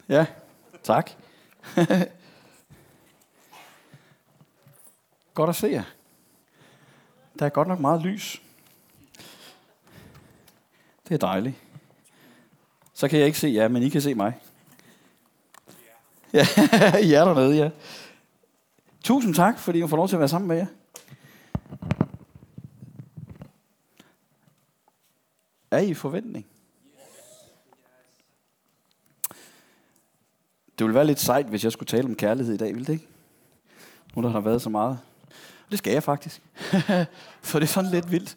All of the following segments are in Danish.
Ja, tak. Godt at se jer. Der er godt nok meget lys. Det er dejligt. Så kan jeg ikke se jer, men I kan se mig. Ja, I er dernede, ja. Tusind tak, fordi jeg får lov til at være sammen med jer. Er I i forventning? Det ville være lidt sejt, hvis jeg skulle tale om kærlighed i dag, ville det ikke? Nu der har været så meget. Det skal jeg faktisk. For det er sådan lidt vildt.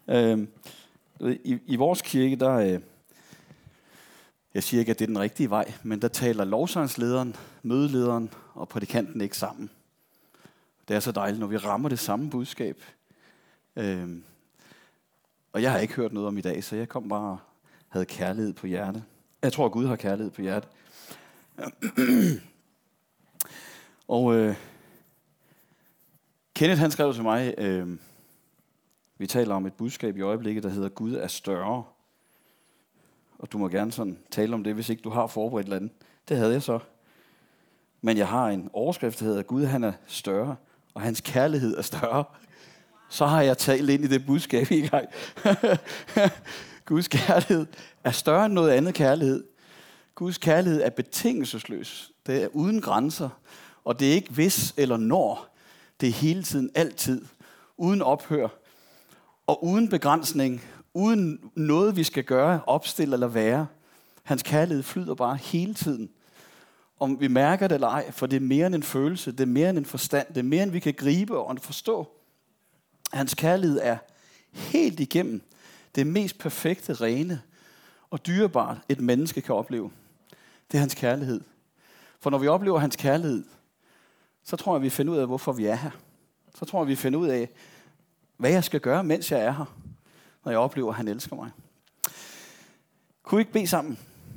I vores kirke, der... Jeg siger ikke, at det er den rigtige vej, men der taler lovsangslederen, mødelederen og prædikanten ikke sammen. Det er så dejligt, når vi rammer det samme budskab. Og jeg har ikke hørt noget om i dag, så jeg kom bare og havde kærlighed på hjertet. Jeg tror, at Gud har kærlighed på hjertet. Og Kenneth han skrev til mig, vi taler om et budskab i øjeblikket, der hedder Gud er større. Og du må gerne sådan tale om det, hvis ikke du har forberedt et eller andet. Det havde jeg så. Men jeg har en overskrift, der hedder Gud han er større, og hans kærlighed er større. Så har jeg talt ind i det budskab i gang. Guds kærlighed er større end noget andet kærlighed. Guds kærlighed er betingelsesløs. Det er uden grænser. Og det er ikke hvis eller når. Det er hele tiden, altid. Uden ophør. Og uden begrænsning. Uden noget, vi skal gøre, opstille eller være. Hans kærlighed flyder bare hele tiden. Om vi mærker det eller ej, for det er mere end en følelse. Det er mere end en forstand. Det er mere end vi kan gribe og forstå. Hans kærlighed er helt igennem det mest perfekte, rene og dyrebart, et menneske kan opleve. Det er hans kærlighed. For når vi oplever hans kærlighed, så tror jeg, vi finder ud af, hvorfor vi er her. Så tror jeg, vi finder ud af, hvad jeg skal gøre, mens jeg er her, når jeg oplever, at han elsker mig. Kunne vi ikke bede sammen?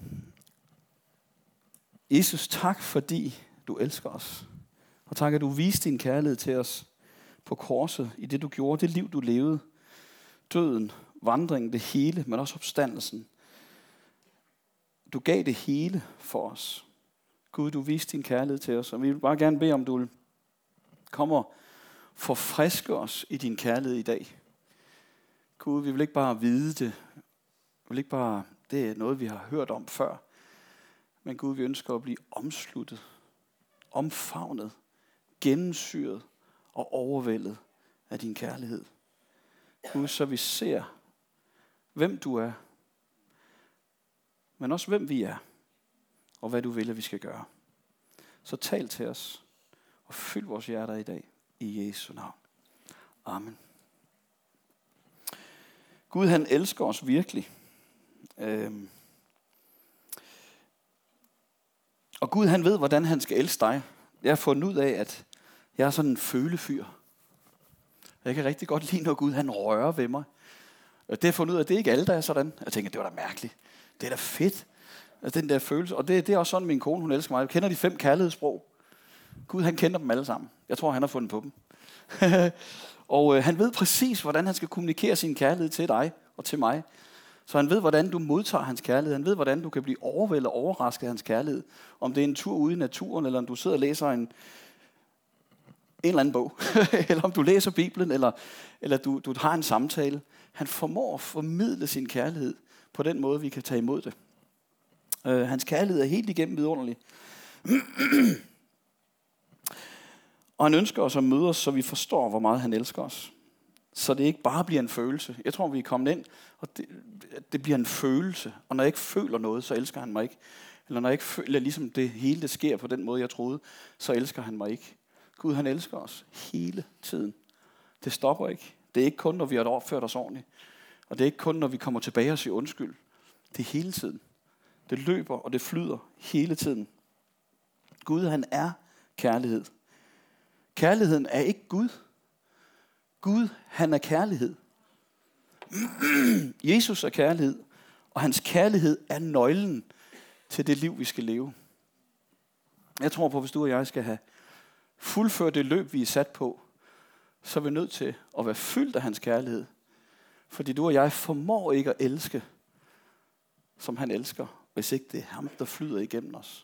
Jesus, tak fordi du elsker os. Og tak, at du viste din kærlighed til os på korset, i det du gjorde, det liv du levede. Døden, vandringen, det hele, men også opstandelsen. Du gav det hele for os. Gud, du viste din kærlighed til os, og vi vil bare gerne bede om, du vil komme og forfriske os i din kærlighed i dag. Gud, vi vil ikke bare vide det. Vi vil ikke bare, det er noget, vi har hørt om før. Men Gud, vi ønsker at blive omsluttet, omfavnet, gennemsyret og overvældet af din kærlighed. Gud, så vi ser, hvem du er, men også hvem vi er, og hvad du vil, at vi skal gøre. Så tal til os, og fyld vores hjerter i dag, i Jesu navn. Amen. Gud, han elsker os virkelig. Og Gud, han ved, hvordan han skal elske dig. Jeg har fundet ud af, at jeg er sådan en følefyr. Jeg kan rigtig godt lide, når Gud han rører ved mig. Og det har jeg fundet ud af, at det er ikke alle, der er sådan. Jeg tænker, det var da mærkeligt. Det er da fedt. Altså, den der følelse. Og det er også sådan, min kone, hun elsker mig. Jeg kender de 5 kærlighedssprog. Gud, han kender dem alle sammen. Jeg tror, han har fundet på dem. Og han ved præcis, hvordan han skal kommunikere sin kærlighed til dig og til mig. Så han ved, hvordan du modtager hans kærlighed. Han ved, hvordan du kan blive overvældet og overrasket af hans kærlighed. Om det er en tur ude i naturen, eller om du sidder og læser en eller anden bog. Eller om du læser Bibelen, eller du har en samtale. Han formår at formidle sin kærlighed på den måde, vi kan tage imod det. Hans kærlighed er helt igennem vidunderlig. Og han ønsker os at møde os, så vi forstår, hvor meget han elsker os. Så det ikke bare bliver en følelse. Jeg tror, vi er kommet ind, og det bliver en følelse. Og når jeg ikke føler noget, så elsker han mig ikke. Eller når jeg ikke føler, ligesom det hele det sker på den måde, jeg troede, så elsker han mig ikke. Gud, han elsker os hele tiden. Det stopper ikke. Det er ikke kun, når vi har opført os ordentligt. Og det er ikke kun, når vi kommer tilbage og siger undskyld. Det er hele tiden. Det løber, og det flyder hele tiden. Gud, han er kærlighed. Kærligheden er ikke Gud. Gud, han er kærlighed. Jesus er kærlighed, og hans kærlighed er nøglen til det liv, vi skal leve. Jeg tror på, hvis du og jeg skal have fuldført det løb, vi er sat på, så er vi nødt til at være fyldt af hans kærlighed. Fordi du og jeg formår ikke at elske, som han elsker, hvis ikke det er ham, der flyder igennem os.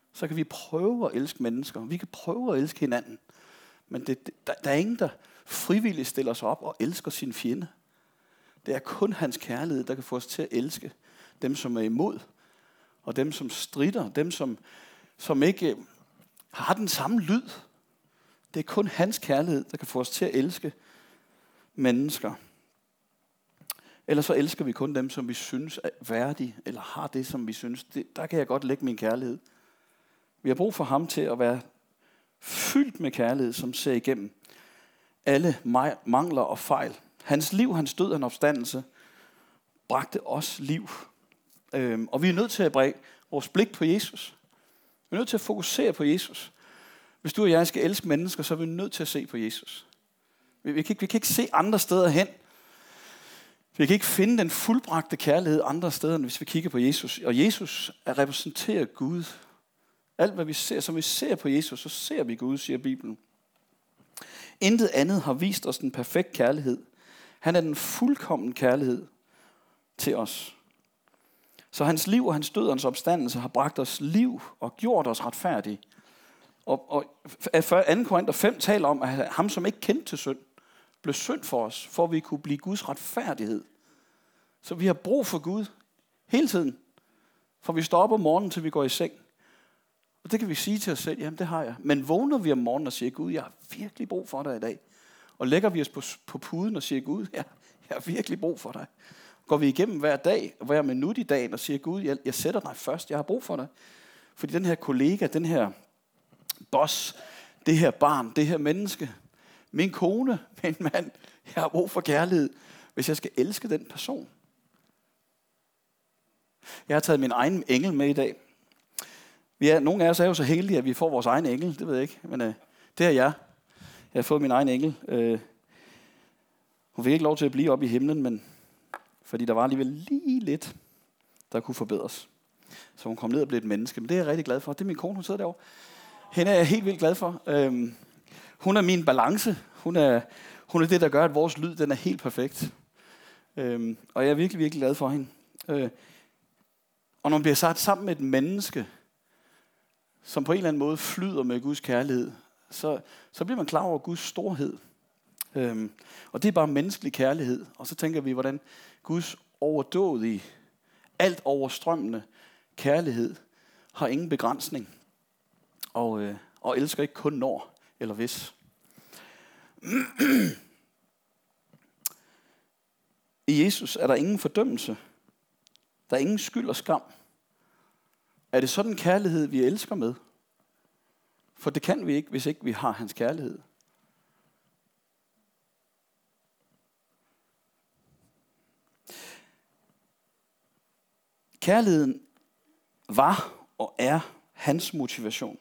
så kan vi prøve at elske mennesker. Vi kan prøve at elske hinanden. Men der er ingen, der frivilligt stiller sig op og elsker sin fjende. Det er kun hans kærlighed, der kan få os til at elske dem, som er imod, og dem, som strider, dem, som ikke har den samme lyd. Det er kun hans kærlighed, der kan få os til at elske mennesker. Ellers så elsker vi kun dem, som vi synes er værdige, eller har det, som vi synes. Der kan jeg godt lægge min kærlighed. Vi har brug for ham til at være fyldt med kærlighed, som ser igennem alle mangler og fejl. Hans liv, hans død, hans opstandelse bragte os liv. Og vi er nødt til at bringe vores blik på Jesus. Vi er nødt til at fokusere på Jesus. Hvis du og jeg skal elske mennesker, så er vi nødt til at se på Jesus. Vi kan ikke se andre steder hen. Vi kan ikke finde den fuldbragte kærlighed andre steder, end hvis vi kigger på Jesus. Og Jesus repræsenterer Gud. Alt hvad vi ser, som vi ser på Jesus, så ser vi Gud, siger Bibelen. Intet andet har vist os den perfekt kærlighed. Han er den fuldkommen kærlighed til os. Så hans liv og hans død og hans opstandelse har bragt os liv og gjort os retfærdige. Og 2. Korinther 5 taler om, at ham, som ikke kendte til synd, blev synd for os, for at vi kunne blive Guds retfærdighed. Så vi har brug for Gud hele tiden. For vi står op om morgenen, til vi går i seng. Og det kan vi sige til os selv, jamen det har jeg. Men vågner vi om morgenen og siger, Gud, jeg har virkelig brug for dig i dag. Og lægger vi os på puden og siger, Gud, jeg har virkelig brug for dig. Går vi igennem hver dag, hver minut i dagen og siger, Gud, jeg sætter dig først, jeg har brug for dig. Fordi den her kollega, den her boss, det her barn, det her menneske, min kone, min mand, jeg har brug for kærlighed, hvis jeg skal elske den person. Jeg har taget min egen engel med i dag. Nogle af os er jo så heldige, at vi får vores egen engel, det ved jeg ikke, men det er jeg. Jeg har fået min egen engel. Hun fik ikke lov til at blive oppe i himlen, men fordi der var alligevel lige lidt, der kunne forbedres. Så hun kom ned og blev et menneske, men det er jeg rigtig glad for. Det er min kone, hun sidder derovre. Hende er jeg helt vildt glad for. Hun er min balance. Hun er det, der gør, at vores lyd den er helt perfekt. Og jeg er virkelig, virkelig glad for hende. Og når man bliver sat sammen med et menneske, som på en eller anden måde flyder med Guds kærlighed, så bliver man klar over Guds storhed. Og det er bare menneskelig kærlighed. Og så tænker vi, hvordan Guds overdådige, alt overstrømmende kærlighed har ingen begrænsning. Og elsker ikke kun når eller hvis. I Jesus er der ingen fordømmelse. Der er ingen skyld og skam. Er det sådan en kærlighed, vi elsker med? For det kan vi ikke, hvis ikke vi har hans kærlighed. Kærligheden var og er hans motivation.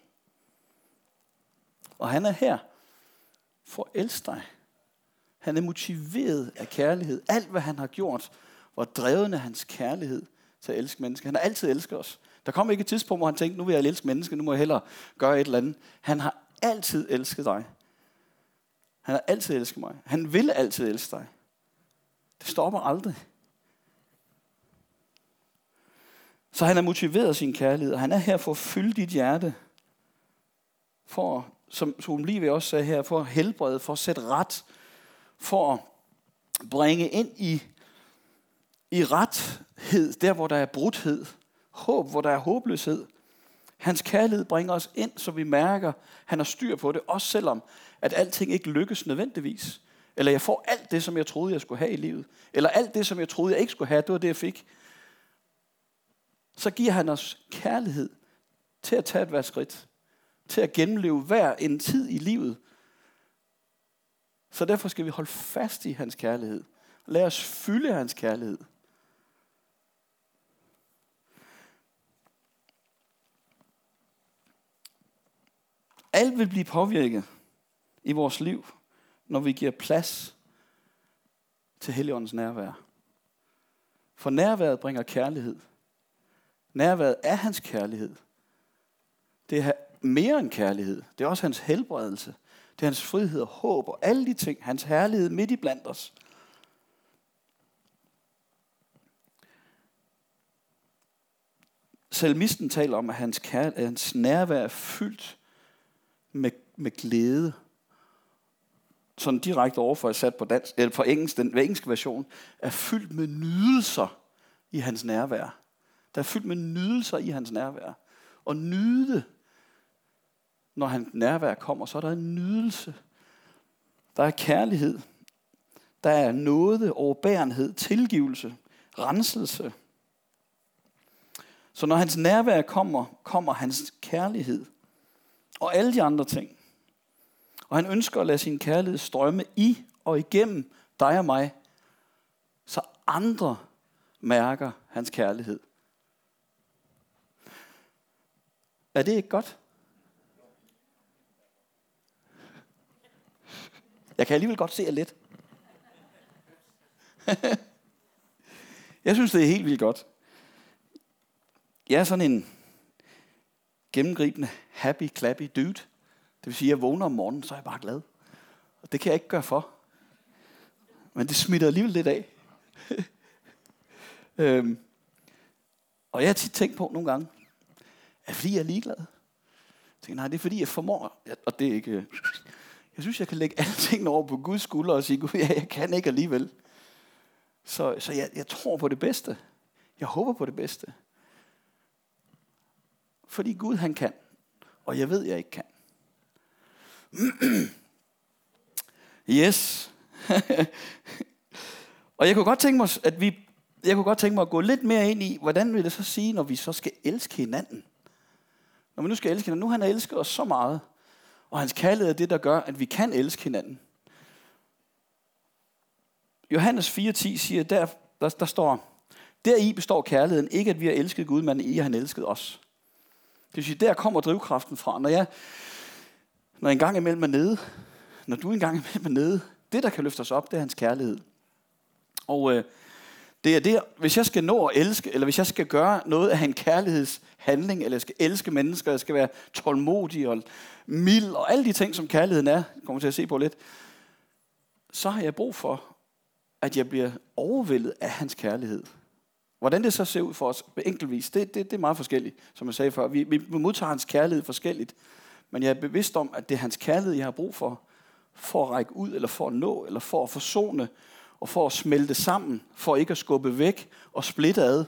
Og han er her for at elske dig. Han er motiveret af kærlighed. Alt hvad han har gjort, var drevet af hans kærlighed til at elske mennesker. Han har altid elsket os. Der kom ikke et tidspunkt, hvor han tænkte, nu vil jeg elske mennesker, nu må jeg hellere gøre et eller andet. Han har altid elsket dig. Han har altid elsket mig. Han vil altid elske dig. Det stopper aldrig. Så han er motiveret af sin kærlighed, og han er her for at fylde dit hjerte. For, som lige også sagde her, for at helbrede, for at sætte ret, for at bringe ind i rethed, der hvor der er brudhed, håb, hvor der er håbløshed. Hans kærlighed bringer os ind, så vi mærker, han har styr på det, også selvom at alting ikke lykkes nødvendigvis. Eller jeg får alt det, som jeg troede, jeg skulle have i livet. Eller alt det, som jeg troede, jeg ikke skulle have, det var det, jeg fik. Så giver han os kærlighed til at tage et hvert skridt. Til at gennemleve hver en tid i livet. Så derfor skal vi holde fast i hans kærlighed. Lad os fylde hans kærlighed. Alt vil blive påvirket i vores liv, når vi giver plads til Helligåndens nærvær. For nærværet bringer kærlighed. Nærværet er hans kærlighed. Det er mere end kærlighed. Det er også hans helbredelse. Det er hans frihed og håb og alle de ting. Hans herlighed midt i blandt os. Salmisten taler om, at hans nærvær er fyldt med glæde. Sådan direkte overfor sat på dansk, eller på engelsk, den engelske version, er fyldt med nydelser i hans nærvær. Der er fyldt med nydelser i hans nærvær. Og nyde, når hans nærvær kommer, så er der en nydelse. Der er kærlighed. Der er nåde, overbærenhed, tilgivelse, renselse. Så når hans nærvær kommer hans kærlighed. Og alle de andre ting. Og han ønsker at lade sin kærlighed strømme i og igennem dig og mig, så andre mærker hans kærlighed. Er det ikke godt? Jeg kan alligevel godt se jer lidt. Jeg synes, det er helt vildt godt. Jeg er sådan en gennemgribende, happy, clappy dude. Det vil sige, at jeg vågner om morgenen, så er jeg bare glad. Og det kan jeg ikke gøre for. Men det smitter alligevel lidt af. Og jeg har tit tænkt på nogle gange, er det fordi, jeg er ligeglad? Jeg tænker, nej, det er fordi, jeg formår. Og det er ikke... Jeg synes, jeg kan lægge alle tingene over på Guds skulder og sige, Gud, ja, jeg kan ikke alligevel. Så jeg tror på det bedste. Jeg håber på det bedste. Fordi Gud, han kan. Og jeg ved, jeg ikke kan. Yes. Og jeg kunne godt tænke mig, at gå lidt mere ind i, hvordan vil det så sige, når vi så skal elske hinanden. Når vi nu skal elske hinanden. Nu han har elsket os så meget. Og hans kærlighed er det, der gør, at vi kan elske hinanden. Johannes 4:10 siger, der står, deri består kærligheden, ikke at vi har elsket Gud, men I har elsket os. Det vil sige, der kommer drivkraften fra. Når jeg engang imellem er nede, når du engang imellem er nede, det der kan løfte os op, det er hans kærlighed. Og det er det, hvis jeg skal nå at elske, eller hvis jeg skal gøre noget af en kærlighedshandling, eller jeg skal elske mennesker, jeg skal være tålmodig og mild, og alle de ting, som kærligheden er, kommer til at se på lidt, så har jeg brug for, at jeg bliver overvældet af hans kærlighed. Hvordan det så ser ud for os enkeltvis, det er meget forskelligt, som jeg sagde før. Vi modtager hans kærlighed forskelligt, men jeg er bevidst om, at det er hans kærlighed, jeg har brug for at række ud, eller for at nå, eller for at forsone, og for at smelte sammen, for ikke at skubbe væk og splitte ad,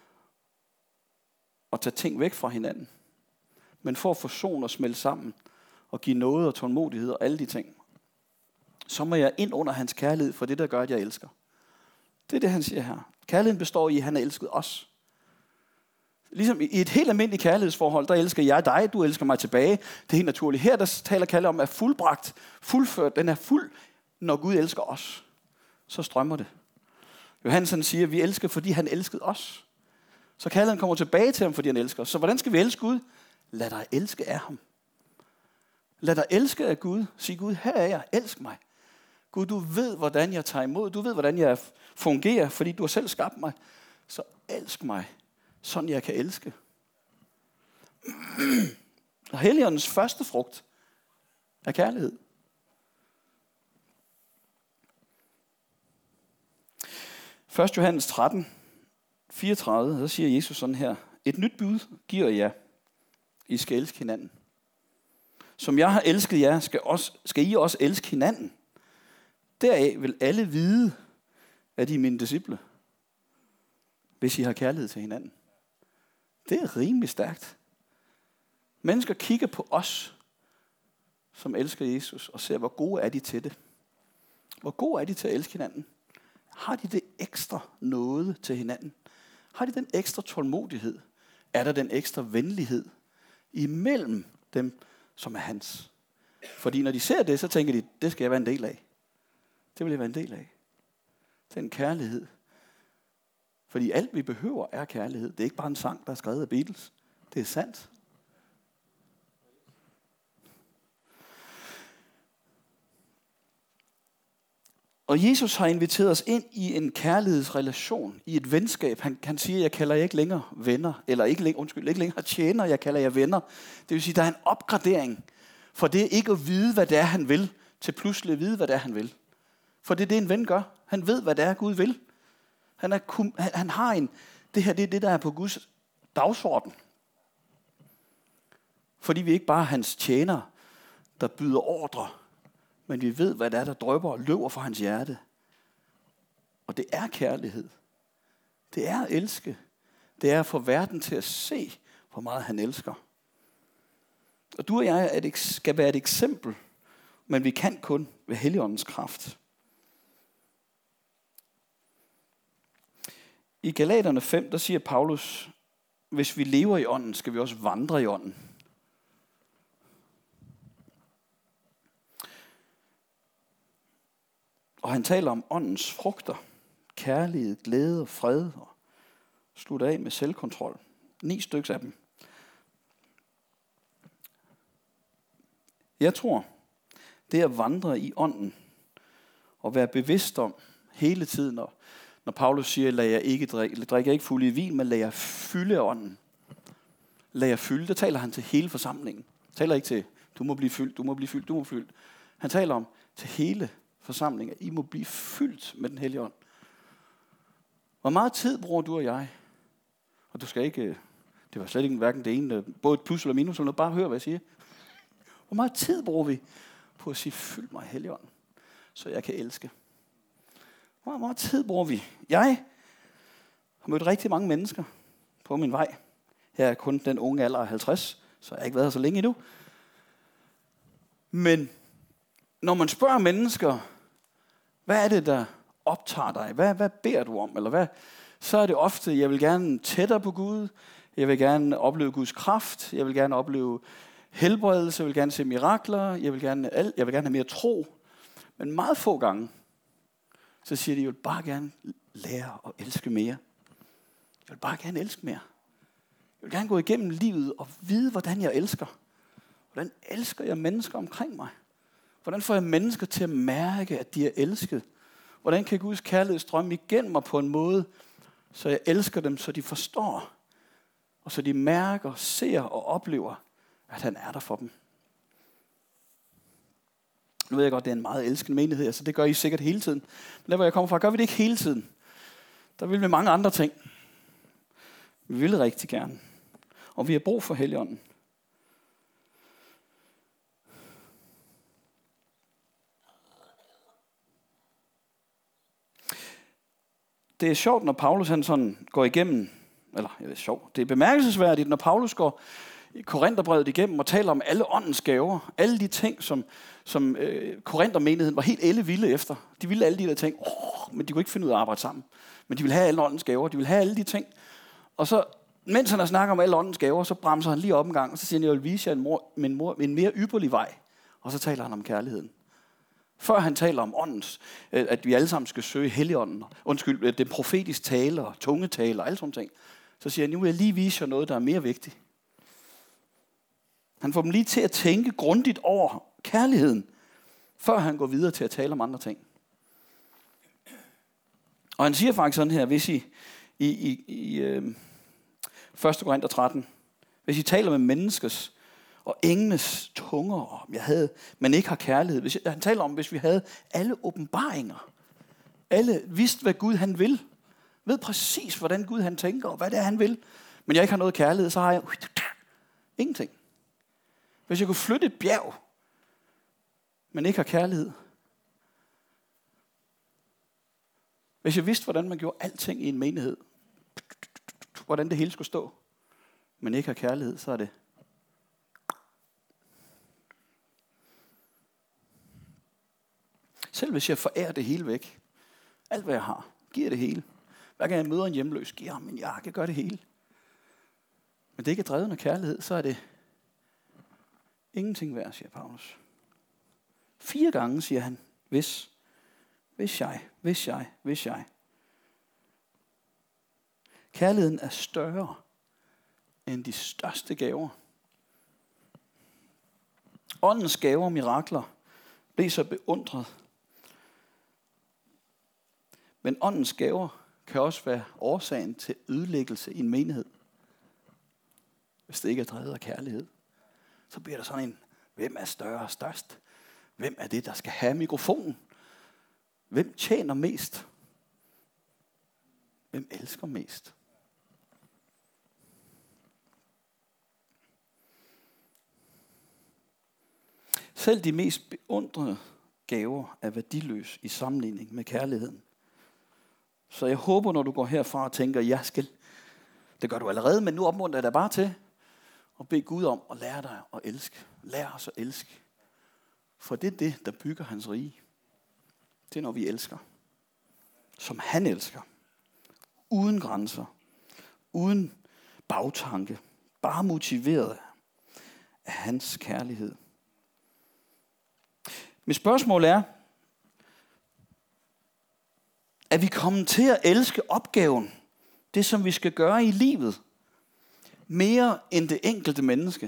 og tage ting væk fra hinanden. Men for at forsone og smelte sammen, og give noget og tålmodighed og alle de ting, så må jeg ind under hans kærlighed for det, der gør, at jeg elsker. Det er det, han siger her. Kærligheden består i, at han har elsket os. Ligesom i et helt almindeligt kærlighedsforhold, der elsker jeg dig, du elsker mig tilbage. Det er helt naturligt. Her der taler kærlighed om, at fuldbragt, fuldført, den er fuld, når Gud elsker os. Så strømmer det. Johannes siger, at vi elsker, fordi han elskede os. Så kærligheden kommer tilbage til ham, fordi han elsker os. Så hvordan skal vi elske Gud? Lad dig elske af ham. Lad dig elske af Gud. Sig Gud, her er jeg, elsk mig. Gud, du ved, hvordan jeg tager imod. Du ved, hvordan jeg fungerer, fordi du har selv skabt mig. Så elsk mig, sådan jeg kan elske. Og Helligåndens første frugt er kærlighed. Først Johannes 13, 34, så siger Jesus sådan her. Et nyt bud giver jer. I skal elske hinanden. Som jeg har elsket jer, skal I også elske hinanden. Deraf vil alle vide, at I er mine disciple, hvis I har kærlighed til hinanden. Det er rimelig stærkt. Mennesker kigger på os, som elsker Jesus, og ser, hvor gode er de til det. Hvor gode er de til at elske hinanden? Har de det ekstra nåde til hinanden? Har de den ekstra tålmodighed? Er der den ekstra venlighed imellem dem, som er hans? Fordi når de ser det, så tænker de, det skal jeg være en del af. Det vil jeg være en del af. Den kærlighed. Fordi alt vi behøver er kærlighed. Det er ikke bare en sang, der er skrevet af Beatles. Det er sandt. Og Jesus har inviteret os ind i en kærlighedsrelation, i et venskab. Han siger, jeg kalder jer ikke længere venner, eller ikke længere tjener, jeg kalder jer venner. Det vil sige, der er en opgradering for det ikke at vide, hvad det er, han vil, til pludselig at vide, hvad det er, han vil. For det er det, en ven gør. Han ved, hvad det er, Gud vil. Han har det her, det er det, der er på Guds dagsorden. Fordi vi ikke bare er hans tjenere, der byder ordre, men vi ved, hvad det er, der drypper og løber fra hans hjerte. Og det er kærlighed. Det er at elske. Det er at få verden til at se, hvor meget han elsker. Og du og jeg skal være et eksempel, men vi kan kun ved Helligåndens kraft. I Galaterne 5, der siger Paulus, hvis vi lever i ånden, skal vi også vandre i ånden. Og han taler om åndens frugter. Kærlighed, glæde, fred og slutter af med selvkontrol. 9 stykker af dem. Jeg tror, det at vandre i ånden og være bevidst om hele tiden, når Paulus siger, lad jer ikke drikke ikke fuld i vin, men lad jer fylde af ånden. Lad jer fylde, det taler han til hele forsamlingen. Han taler ikke til, du må blive fyldt, du må blive fyldt, du må fyldt. Han taler om til hele forsamlingen, I må blive fyldt med den hellige ånd. Hvor meget tid bruger du og jeg? Og du skal ikke, det var slet ikke hverken det ene, både et plus eller minus, eller noget, bare hør, hvad jeg siger. Hvor meget tid bruger vi på at sige, fyld mig Helligånden, så jeg kan elske? Hvor meget tid bruger vi? Jeg har mødt rigtig mange mennesker på min vej. Jeg er kun den unge alder af 50, så jeg har ikke været her så længe endnu. Men når man spørger mennesker, hvad er det, der optager dig? Hvad beder du om? Eller hvad? Så er det ofte, jeg vil gerne tættere på Gud. Jeg vil gerne opleve Guds kraft. Jeg vil gerne opleve helbredelse. Jeg vil gerne se mirakler. Jeg vil gerne have mere tro. Men meget få gange, så siger de, jeg vil bare gerne lære at elske mere. Jeg vil bare gerne elske mere. Jeg vil gerne gå igennem livet og vide, hvordan jeg elsker. Hvordan elsker jeg mennesker omkring mig? Hvordan får jeg mennesker til at mærke, at de er elsket? Hvordan kan Guds kærlighed strømme igennem mig på en måde, så jeg elsker dem, så de forstår, og så de mærker, ser og oplever, at han er der for dem. Nu ved jeg godt, det er en meget elskende menighed, så det gør I sikkert hele tiden. Men der, hvor jeg kommer fra, gør vi det ikke hele tiden. Der vil vi mange andre ting. Vi vil rigtig gerne. Og vi har brug for Helligånden. Det er sjovt, når Paulus han sådan går igennem, eller det er sjovt, det er bemærkelsesværdigt, når Paulus går i Korintherbrevet igennem og taler om alle åndens gaver, alle de ting, som Korinthermenigheden var helt ellevilde efter. De ville alle de der ting, men de kunne ikke finde ud af at arbejde sammen. Men de ville have alle åndens gaver, de ville have alle de ting. Og så, mens han snakker om alle åndens gaver, så bremser han lige op en gang, og så siger han, jeg vil vise jer en mere ypperlig vej. Og så taler han om kærligheden. Før han taler om åndens, at vi alle sammen skal søge Helligånden, den profetiske tale og tungetale og alle sådan ting, så siger han, nu vil jeg lige vise jer noget, der er mere vigtigt. Han får dem lige til at tænke grundigt over kærligheden, før han går videre til at tale om andre ting. Og han siger faktisk sådan her, hvis I 1. Korinther 13, hvis I taler med menneskers og engles tunger, men ikke har kærlighed. Han taler om, hvis vi havde alle åbenbaringer, alle vidste, hvad Gud han vil, ved præcis, hvordan Gud han tænker, og hvad det er, han vil, men jeg ikke har noget kærlighed, så har jeg ingenting. Hvis jeg kunne flytte et bjerg, men ikke har kærlighed. Hvis jeg vidste, hvordan man gjorde alting i en menighed, hvordan det hele skulle stå, men ikke har kærlighed, så er det. Selv hvis jeg forærer det hele væk, alt hvad jeg har, giver det hele. Hver gang jeg møder en hjemløs, giver ham en jakke, gør det hele. Men det ikke er drevet af kærlighed, så er det ingenting værd, siger Paulus. 4 gange siger han, hvis jeg. Kærligheden er større end de største gaver. Åndens gaver og mirakler blev så beundret. Men åndens gaver kan også være årsagen til ødelæggelse i en menighed. Hvis det ikke er drevet af kærlighed, så bliver der sådan en, hvem er større og størst? Hvem er det, der skal have mikrofonen? Hvem tjener mest? Hvem elsker mest? Selv de mest beundrende gaver er værdiløse i sammenligning med kærligheden. Så jeg håber, når du går herfra og tænker, jeg skal, det gør du allerede, men nu opmuntrer jeg dig bare til at bede Gud om at lære dig at elske. Lær os at elske. For det er det, der bygger hans rige. Det er, når vi elsker. Som han elsker. Uden grænser. Uden bagtanke. Bare motiveret af hans kærlighed. Mit spørgsmål er vi kommet til at elske opgaven, det som vi skal gøre i livet, mere end det enkelte menneske?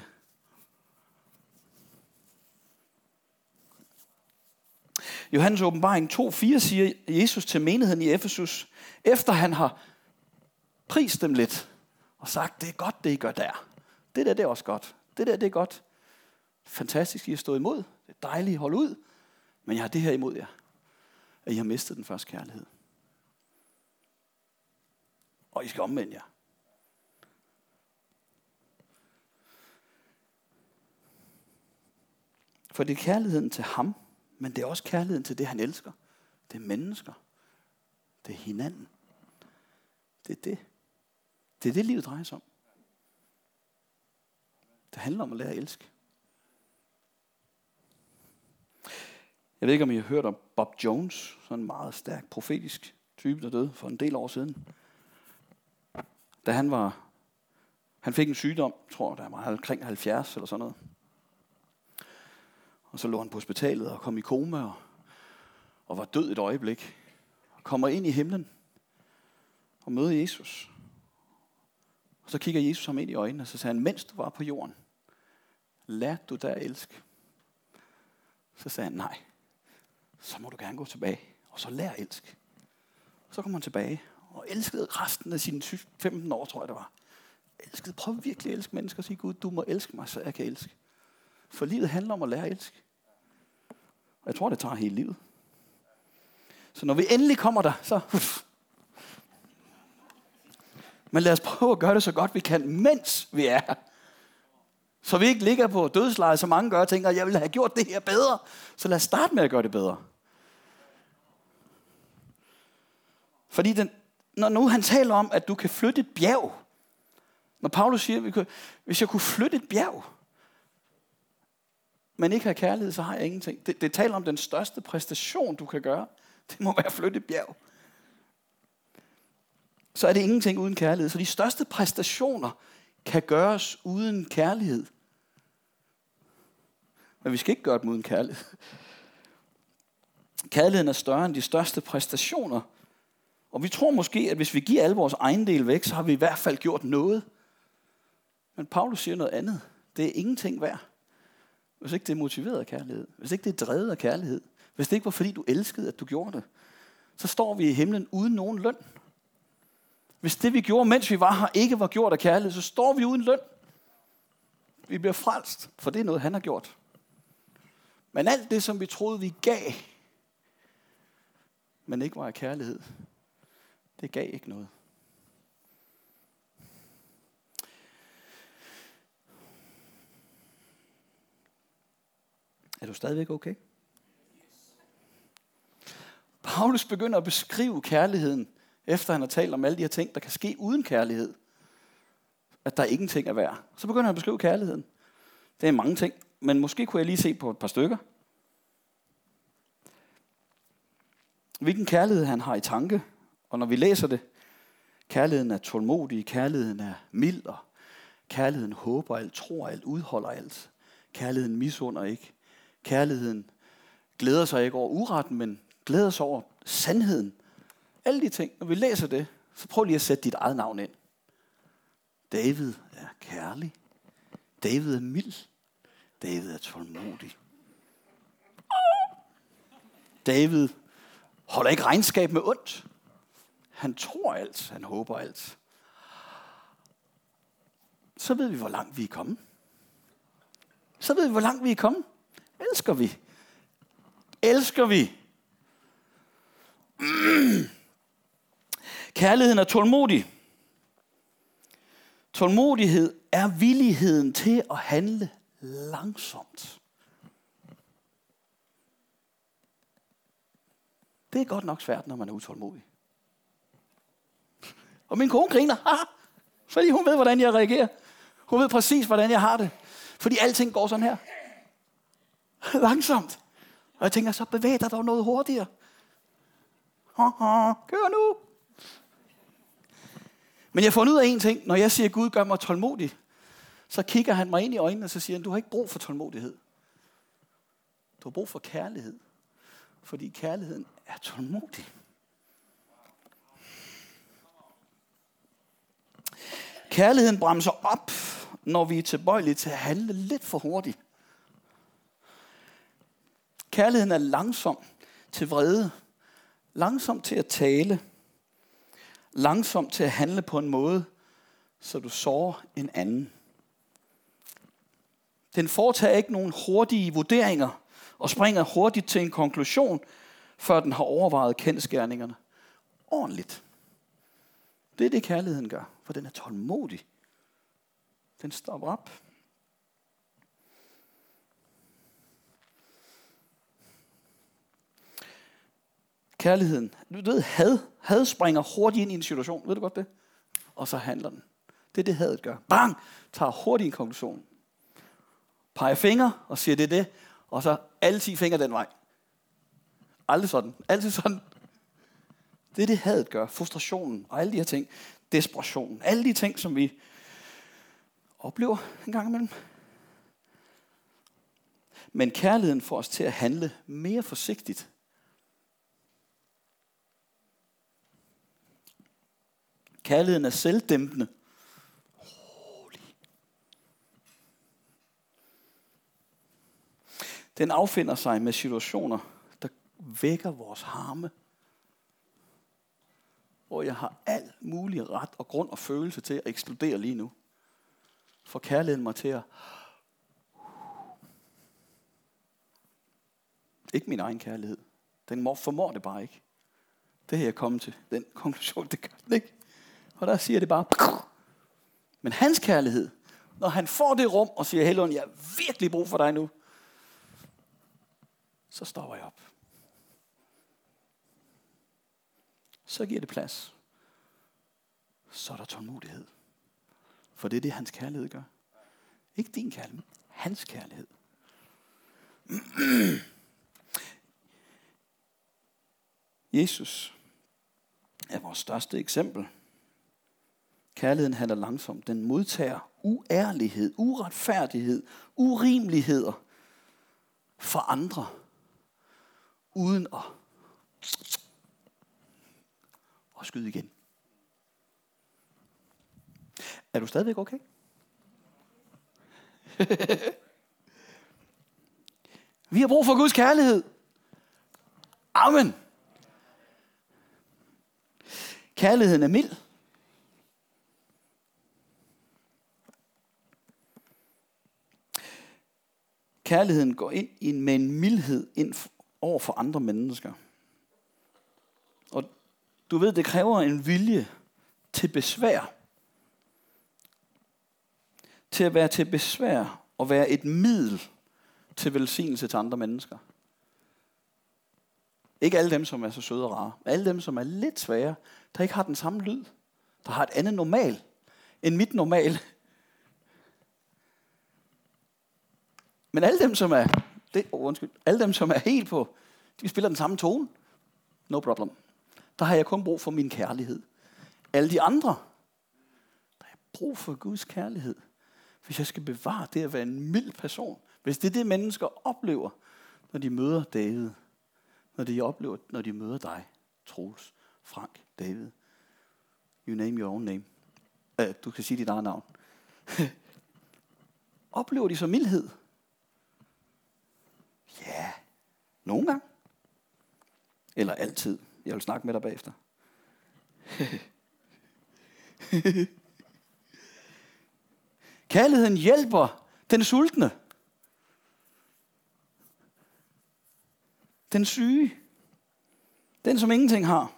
Johannes åbenbaring 2:4 siger Jesus til menigheden i Efesus, efter han har prist dem lidt og sagt, det er godt, det I gør der. Det der, det er også godt. Det der, det er godt. Fantastisk, I har stået imod. Det er dejligt, I holder ud. Men jeg har det her imod jer. At I har mistet den første kærlighed. Og I skal omvende jer. For det er kærligheden til ham, men det er også kærligheden til det, han elsker. Det er mennesker. Det er hinanden. Det er det. Det er det, livet drejer sig om. Det handler om at lære at elske. Jeg ved ikke, om I har hørt om Bob Jones, sådan en meget stærk profetisk type, der døde for en del år siden. Da han fik en sygdom, tror jeg, der var omkring 70 eller sådan noget. Og så lå han på hospitalet og kom i koma og var død et øjeblik. Og kommer ind i himlen og møder Jesus. Og så kigger Jesus ham ind i øjnene, og så sagde han, mens du var på jorden, lærte du der at elske? Så sagde han, nej, så må du gerne gå tilbage, og så lære at elske. Så kom han tilbage, og elskede resten af sine 15 år, tror jeg det var. Prøv virkelig at elske mennesker og sige, Gud, du må elske mig, så jeg kan elske. For livet handler om at lære at elske. Og jeg tror, det tager hele livet. Så når vi endelig kommer der, så... Men lad os prøve at gøre det så godt vi kan, mens vi er her. Så vi ikke ligger på dødsleje, så mange gør og tænker, jeg ville have gjort det her bedre. Så lad os starte med at gøre det bedre. Fordi når nu han taler om, at du kan flytte et bjerg. Når Paulus siger, hvis jeg kunne flytte et bjerg, men ikke har kærlighed, så har jeg ingenting. Det taler om den største præstation, du kan gøre. Det må være at flytte et bjerg. Så er det ingenting uden kærlighed. Så de største præstationer kan gøres uden kærlighed. Men vi skal ikke gøre dem uden kærlighed. Kærligheden er større end de største præstationer. Og vi tror måske, at hvis vi giver alle vores ejendel væk, så har vi i hvert fald gjort noget. Men Paulus siger noget andet. Det er ingenting værd. Hvis ikke det er motiveret af kærlighed. Hvis ikke det er drevet af kærlighed. Hvis det ikke var fordi du elskede, at du gjorde det. Så står vi i himlen uden nogen løn. Hvis det vi gjorde, mens vi var her, ikke var gjort af kærlighed, så står vi uden løn. Vi bliver frelst, for det er noget, han har gjort. Men alt det, som vi troede, vi gav, men ikke var af kærlighed, det gav ikke noget. Er du stadigvæk okay? Paulus begynder at beskrive kærligheden, efter han har talt om alle de her ting, der kan ske uden kærlighed. At der ingenting er værd. Så begynder han at beskrive kærligheden. Det er mange ting, men måske kunne jeg lige se på et par stykker. Hvilken kærlighed han har i tanke. Og når vi læser det, kærligheden er tålmodig, kærligheden er mild, og kærligheden håber alt, tror alt, udholder alt. Kærligheden misunder ikke. Kærligheden glæder sig ikke over uretten, men glæder sig over sandheden. Alle de ting, når vi læser det, så prøv lige at sætte dit eget navn ind. David er kærlig. David er mild. David er tålmodig. David holder ikke regnskab med ondt. Han tror alt. Han håber alt. Så ved vi, hvor langt vi er kommet. Så ved vi, hvor langt vi er kommet. Elsker vi. Elsker vi. Kærligheden er tålmodig. Tålmodighed er villigheden til at handle langsomt. Det er godt nok svært, når man er utålmodig. Og min kone griner, fordi hun ved, hvordan jeg reagerer. Hun ved præcis, hvordan jeg har det. Fordi alting går sådan her. Langsomt. Og jeg tænker, så bevæg dig dog noget hurtigere. Kør nu. Men jeg har fundet ud af en ting. Når jeg siger, Gud gør mig tålmodig, så kigger han mig ind i øjnene, og så siger han, du har ikke brug for tålmodighed. Du har brug for kærlighed. Fordi kærligheden er tålmodig. Kærligheden bremser op, når vi er tilbøjelige til at handle lidt for hurtigt. Kærligheden er langsom til vrede. Langsom til at tale. Langsom til at handle på en måde, så du sårer en anden. Den foretager ikke nogen hurtige vurderinger og springer hurtigt til en konklusion, før den har overvejet kendsgerningerne ordentligt. Det er det, kærligheden gør, for den er tålmodig. Den stopper op. Kærligheden, du ved, had springer hurtigt ind i en situation, ved du godt det? Og så handler den. Det er det, hadet gør. Bang! Tager hurtigt en konklusion. Peger fingre og siger, det er det. Og så alle 10 fingre den vej. Aldrig sådan. Altid sådan. Det er det, hadet gør. Frustrationen og alle de her ting. Desperationen. Alle de ting, som vi oplever en gang imellem. Men kærligheden får os til at handle mere forsigtigt. Kærligheden er selvdæmpende. Rolig. Den affinder sig med situationer, der vækker vores harme. Hvor jeg har al mulig ret og grund og følelse til at eksplodere lige nu. For kærligheden mig til at... Ikke min egen kærlighed. Den formår det bare ikke. Det her jeg kommet til. Den konklusion, det gør den ikke. Og der siger det bare... Men hans kærlighed, når han får det rum og siger, Helligånd, jeg har virkelig brug for dig nu, så stopper jeg op. Så giver det plads. Så er der tålmodighed. For det er det, hans kærlighed gør. Ikke din kærlighed, hans kærlighed. Jesus er vores største eksempel. Kærligheden handler langsomt. Den modtager uærlighed, uretfærdighed, urimeligheder for andre, uden at skyde igen. Er du stadigvæk okay? Vi har brug for Guds kærlighed. Amen. Kærligheden er mild. Kærligheden går ind med en mildhed ind over for andre mennesker. Og du ved, det kræver en vilje til besvær. Til at være til besvær og være et middel til velsignelse til andre mennesker. Ikke alle dem, som er så søde og rare. Alle dem, som er lidt svære, der ikke har den samme lyd. Der har et andet normal end mit normal. Men alle dem, som er... alle dem, som er helt på... De spiller den samme tone. No problem. Der har jeg kun brug for min kærlighed. Alle de andre, der har jeg brug for Guds kærlighed. Hvis jeg skal bevare det at være en mild person. Hvis det er det, mennesker oplever, når de møder David. Når de møder dig, Troels, Frank, David. You name your own name. Du kan sige dit eget navn. Oplever de så mildhed? Ja, nogle gange. Eller altid. Jeg vil snakke med dig bagefter. Kærligheden hjælper den sultne. Den syge. Den, som ingenting har.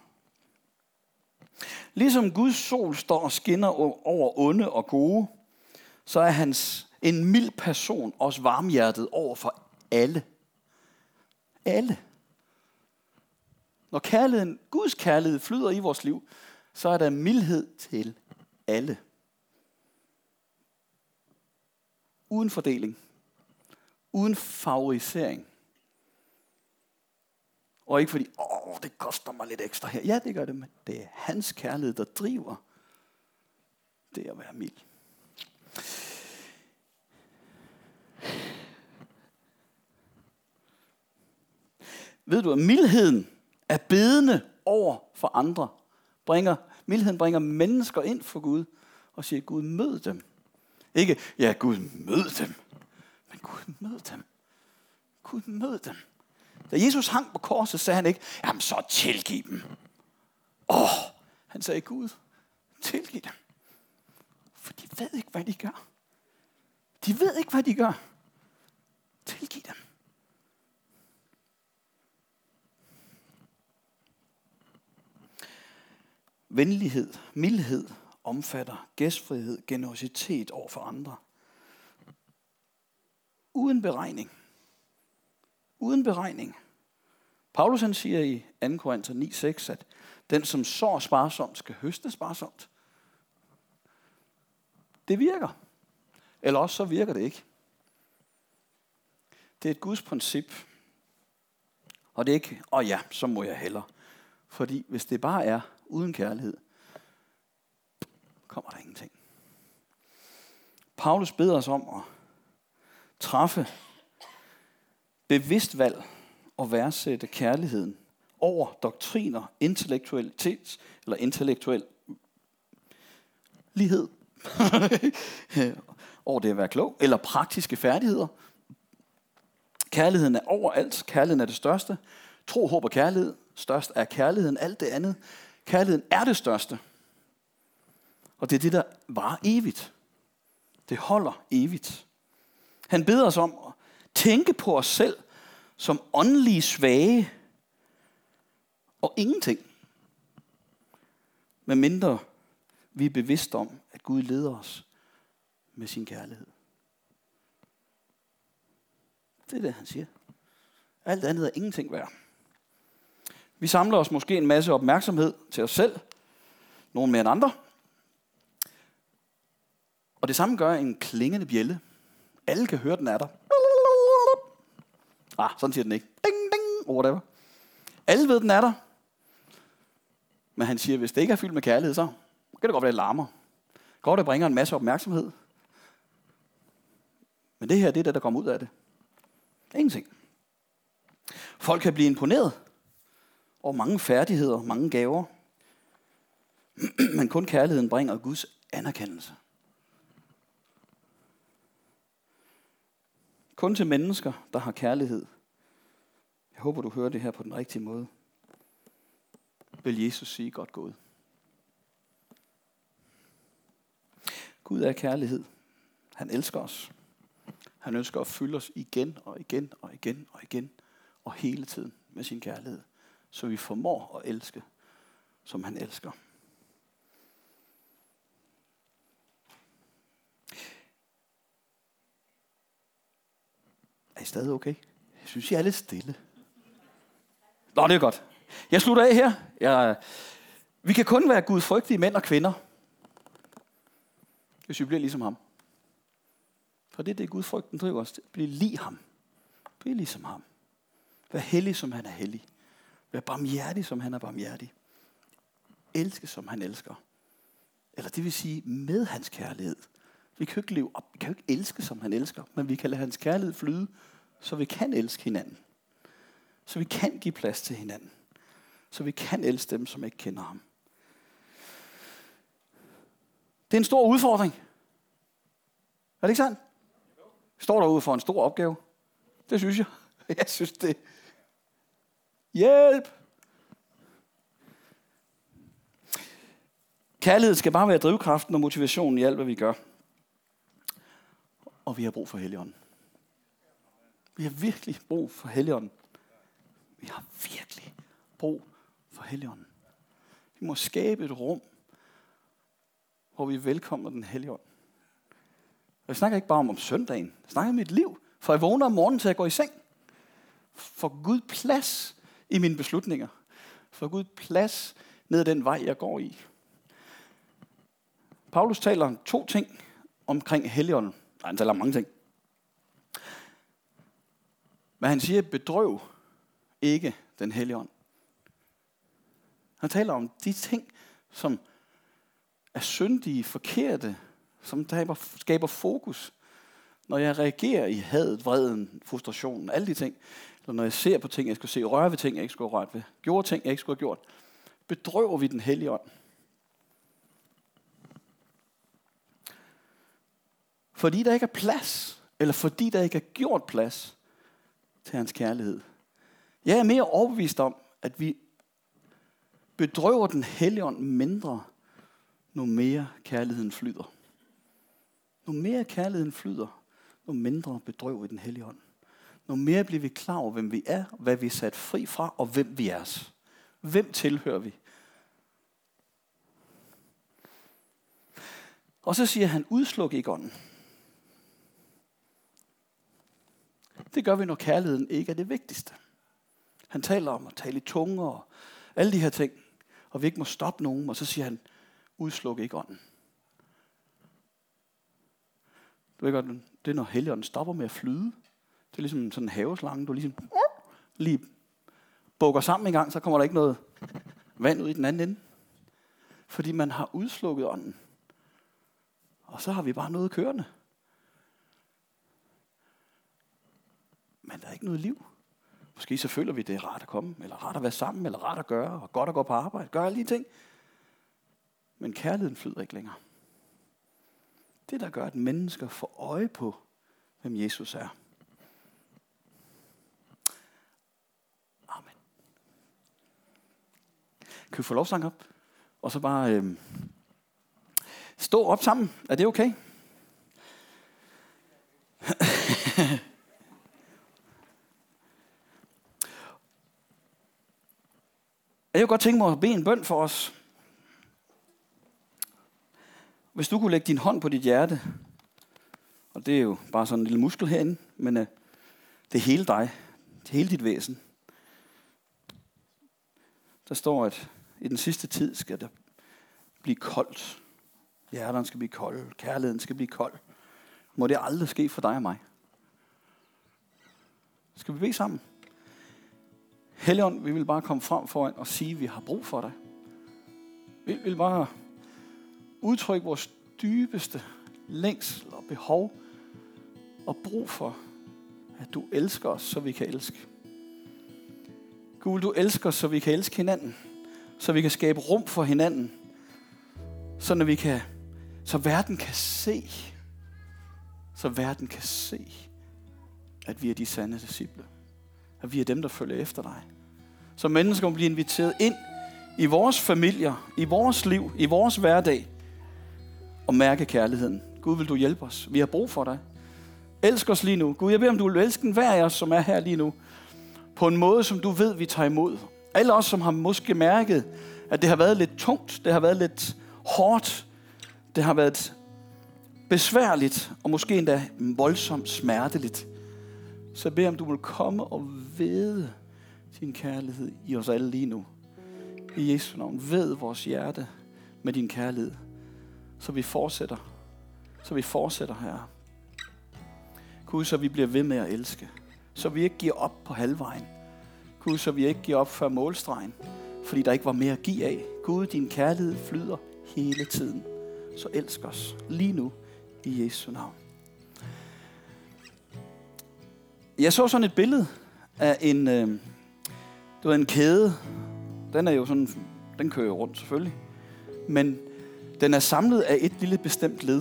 Ligesom Guds sol står og skinner over onde og gode, så er hans en mild person også varmhjertet over for alle. Alle. Når Guds kærlighed flyder i vores liv, så er der mildhed til alle. Uden fordeling. Uden favorisering. Og ikke fordi, det koster mig lidt ekstra her. Ja, det gør det, men det er hans kærlighed, der driver det at være mild. Ved du, at mildheden er bedende over for andre. Mildheden bringer mennesker ind for Gud og siger, Gud mød dem. Ikke, ja Gud mød dem, men Gud mød dem. Gud mød dem. Da Jesus hang på korset, sagde han ikke, jamen så tilgiv dem. Han sagde, Gud, tilgiv dem. For de ved ikke, hvad de gør. De ved ikke, hvad de gør. Tilgiv dem. Venlighed, mildhed omfatter gæstfrihed, generøsitet over for andre. Uden beregning. Uden beregning. Paulus han siger i 2. Korinther 9:6, at den som sår sparsomt, skal høste sparsomt. Det virker. Eller også så virker det ikke. Det er et Guds princip. Og det er ikke, så må jeg hellere. Fordi hvis det bare er uden kærlighed, kommer der ingenting. Paulus beder os om at træffe bevidst valg og værdsætte kærligheden over doktriner, intellektualitet eller intellektuel lighed, over det at være klog, eller praktiske færdigheder. Kærligheden er overalt. Kærligheden er det største. Tro, håb og kærlighed. Størst er kærligheden. Alt det andet. Kærligheden er det største. Og det er det, der varer evigt. Det holder evigt. Han beder os om at tænke på os selv som åndelige svage og ingenting. Medmindre vi er bevidste om, at Gud leder os med sin kærlighed. Det er det, han siger. Alt andet er ingenting værd. Vi samler os måske en masse opmærksomhed til os selv. Nogle mere end andre. Og det samme gør en klingende bjælde. Alle kan høre, den er der. Sådan siger den ikke. Ding, ding, whatever. Alle ved, den er der. Men han siger, hvis det ikke er fyldt med kærlighed, så kan det godt være, det larmer. Godt, det bringer en masse opmærksomhed. Men det her, det er det, der kommer ud af det. Ingenting. Folk kan blive imponeret over mange færdigheder, mange gaver. Men kun kærligheden bringer Guds anerkendelse. Kun til mennesker, der har kærlighed. Jeg håber, du hører det her på den rigtige måde. Vil Jesus sige, godt gået. Gud er kærlighed. Han elsker os. Han ønsker at fylde os igen og igen og igen og igen og hele tiden med sin kærlighed, så vi formår at elske, som han elsker. Er I stadig okay? Jeg synes, I er lidt stille. Nå, det er godt. Jeg slutter af her. Vi kan kun være gudfrygtige mænd og kvinder, hvis vi bliver ligesom ham. For det er det, gudfrygten driver os til. Bliv lig ham. Bliv ligesom ham. Vær hellig, som han er hellig. Vær barmhjertig, som han er barmhjertig. Elske, som han elsker. Eller det vil sige, med hans kærlighed. Vi kan jo ikke leve op. Vi kan jo ikke elske, som han elsker. Men vi kan lade hans kærlighed flyde, så vi kan elske hinanden. Så vi kan give plads til hinanden. Så vi kan elske dem, som ikke kender ham. Det er en stor udfordring. Er det ikke sandt? Står derude for en stor opgave? Det synes jeg. Jeg synes det. Hjælp! Kærlighed skal bare være drivkraften og motivationen i alt, hvad vi gør. Og vi har brug for Helligånden. Vi har virkelig brug for Helligånden. Vi har virkelig brug for Helligånden. Vi må skabe et rum, hvor vi velkommer den Helligånd. Jeg snakker ikke bare om søndagen. Jeg snakker om mit liv. For jeg vågner om morgenen til at gå i seng. For Gud plads i mine beslutninger. Får Gud plads ned ad den vej, jeg går i? Paulus taler om 2 ting omkring Helligånden. Nej, han taler om mange ting. Men han siger, bedrøv ikke den Helligånd. Han taler om de ting, som er syndige, forkerte, som skaber fokus. Når jeg reagerer i hadet, vreden, frustrationen, alle de ting. Eller når jeg ser på ting, jeg skulle se, røre ved ting, jeg ikke skulle have rørt ved. Gjorde ting, jeg ikke skulle have gjort. Bedrøver vi den hellige ånd. Fordi der ikke er plads, eller fordi der ikke er gjort plads til hans kærlighed. Jeg er mere overbevist om, at vi bedrøver den hellige ånd mindre, nu mere kærligheden flyder. Nu mere kærligheden flyder, nu mindre bedrøver vi den hellige ånd. Nu mere bliver vi klar over, hvem vi er, hvad vi er sat fri fra, og hvem vi er. Hvem tilhører vi? Og så siger han, udsluk ikke ånden. Det gør vi, når kærligheden ikke er det vigtigste. Han taler om at tale i tunger og alle de her ting, og vi ikke må stoppe nogen, og så siger han, udsluk ikke ånden. Du ved godt, det er når Helligånden stopper med at flyde. Det er ligesom sådan en haveslange, du ligesom lige bukker sammen en gang, så kommer der ikke noget vand ud i den anden ende. Fordi man har udslukket ånden. Og så har vi bare noget kørende. Men der er ikke noget liv. Måske så føler vi, det er rart at komme, eller rart at være sammen, eller rart at gøre, og godt at gå på arbejde, gøre alle de ting. Men kærligheden flyder ikke længere. Det, der gør, at mennesker får øje på, hvem Jesus er. Amen. Kan vi få lovsang op? Og så bare stå op sammen. Er det okay? Jeg kunne godt tænke mig at bede en bøn for os. Hvis du kunne lægge din hånd på dit hjerte, og det er jo bare sådan en lille muskel herinde, men det er hele dig, det er hele dit væsen. Der står, at i den sidste tid skal der blive koldt. Hjerterne skal blive kolde, kærligheden skal blive kold. Må det aldrig ske for dig og mig. Skal vi bede sammen? Helligånd, vi vil bare komme frem foran og sige, at vi har brug for dig. Vi vil bare udtrykke vores dybeste længsel og behov og brug for, at du elsker os, så vi kan elske. Gud, du elsker os, så vi kan elske hinanden. Så vi kan skabe rum for hinanden. Så verden kan se. Så verden kan se, at vi er de sande disciple. At vi er dem, der følger efter dig. Så mennesker må blive inviteret ind i vores familier, i vores liv, i vores hverdag. Og mærke kærligheden. Gud, vil du hjælpe os? Vi har brug for dig. Elsk os lige nu. Gud, jeg beder om, du vil elske hver af os, som er her lige nu. På en måde, som du ved, vi tager imod. Alle os, som har måske mærket, at det har været lidt tungt. Det har været lidt hårdt. Det har været besværligt. Og måske endda voldsomt smerteligt. Så jeg beder om, du vil komme og væde din kærlighed i os alle lige nu. I Jesu navn. Væd vores hjerte med din kærlighed. Så vi fortsætter her. Gud, så vi bliver ved med at elske. Så vi ikke giver op på halvvejen. Gud, så vi ikke giver op før målstregen. Fordi der ikke var mere at give af. Gud, din kærlighed flyder hele tiden. Så elsk os lige nu i Jesu navn. Jeg så sådan et billede af en kæde. Den er jo sådan, den kører rundt selvfølgelig. Men den er samlet af et lille bestemt led.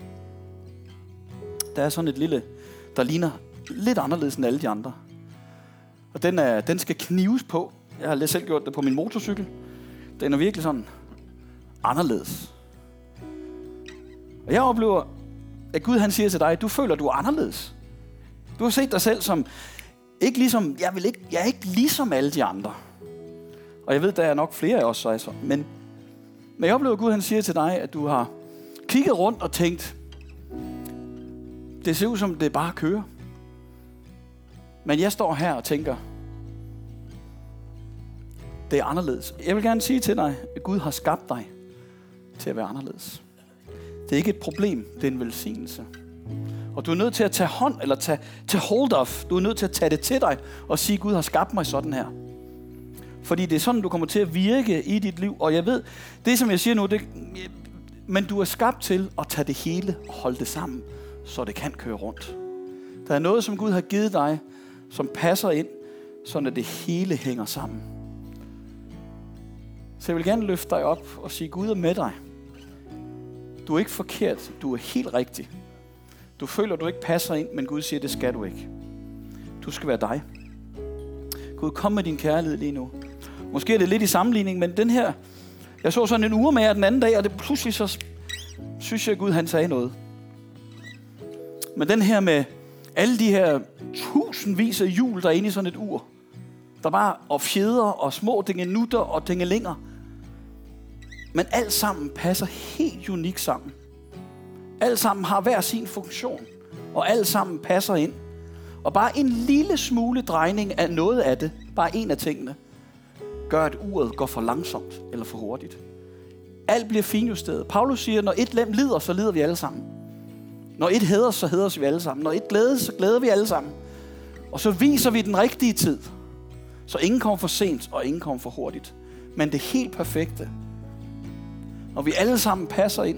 Der er sådan et lille, der ligner lidt anderledes end alle de andre. Og den skal knives på. Jeg har selv gjort det på min motorcykel. Den er virkelig sådan anderledes. Og jeg oplever, at Gud han siger til dig, du føler, du er anderledes. Du har set dig selv som, ikke ligesom, jeg er ikke ligesom alle de andre. Og jeg ved, der er nok flere af os, så altså. Men jeg oplever, at Gud han siger til dig, at du har kigget rundt og tænkt, det ser ud som, det bare kører. Men jeg står her og tænker, det er anderledes. Jeg vil gerne sige til dig, at Gud har skabt dig til at være anderledes. Det er ikke et problem, det er en velsignelse. Og du er nødt til at tage hånd, eller tage hold of. Du er nødt til at tage det til dig og sige, Gud har skabt mig sådan her. Fordi det er sådan, du kommer til at virke i dit liv. Og jeg ved, det som jeg siger nu, men du er skabt til at tage det hele og holde det sammen, så det kan køre rundt. Der er noget, som Gud har givet dig, som passer ind, så det hele hænger sammen. Så jeg vil gerne løfte dig op og sige, Gud er med dig. Du er ikke forkert, du er helt rigtig. Du føler, du ikke passer ind, men Gud siger, det skal du ikke. Du skal være dig. Gud, kom med din kærlighed lige nu. Måske er det lidt i sammenligning, men den her, jeg så sådan en urmager den anden dag, og det pludselig så synes jeg, at Gud han sagde noget. Men den her med alle de her tusindvis af hjul, der er inde i sådan et ur, der bare og fjeder og små dingenutter og dingelinger. Men alt sammen passer helt unikt sammen. Alt sammen har hver sin funktion, og alt sammen passer ind. Og bare en lille smule drejning af noget af det, bare en af tingene, gør, at uret går for langsomt eller for hurtigt. Alt bliver finjusteret. Paulus siger, når et lem lider, så lider vi alle sammen. Når et hæder, så hæder vi alle sammen. Når et glæder, så glæder vi alle sammen. Og så viser vi den rigtige tid. Så ingen kommer for sent, og ingen kommer for hurtigt. Men det helt perfekte. Når vi alle sammen passer ind.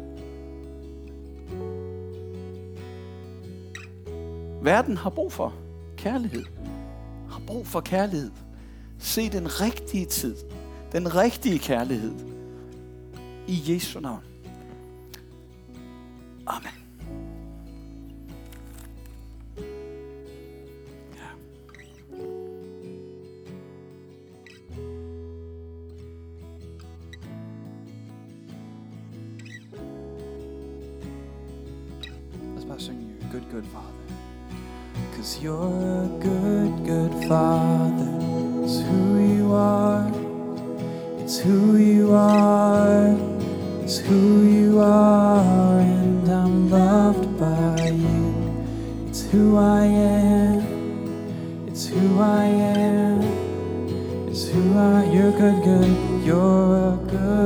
Verden har brug for kærlighed. Har brug for kærlighed. Se den rigtige tid. Den rigtige kærlighed. I Jesu navn. Amen. Let's bare synge you, good, good Father. 'Cause you're a good, good Father. It's who you are. It's who you are. It's who you are. And I'm loved by you. It's who I am. It's who I am. It's who I am. You're good, good. You're a good